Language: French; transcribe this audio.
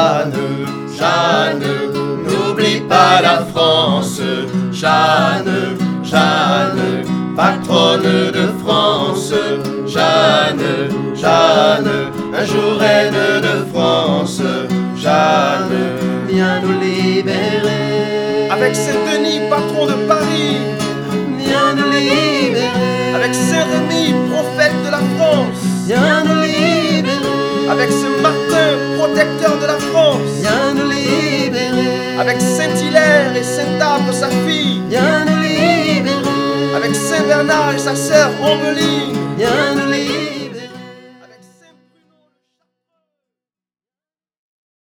Jeanne, Jeanne, n'oublie pas la France. Jeanne, Jeanne, patronne de France. Jeanne, Jeanne, un jour reine de France. Jeanne, viens nous libérer. Avec Saint-Denis, patron de Paris, Viens nous libérer. avec Saint-Rémy, prophète de la France, Viens nous libérer. avec Saint-Martin, protecteur de la France, Viens nous libérer. avec Saint-Hilaire et Sainte-Abre, sa fille, Viens nous libérer. avec Saint-Bernard et sa sœur Ombeline, Viens nous libérer.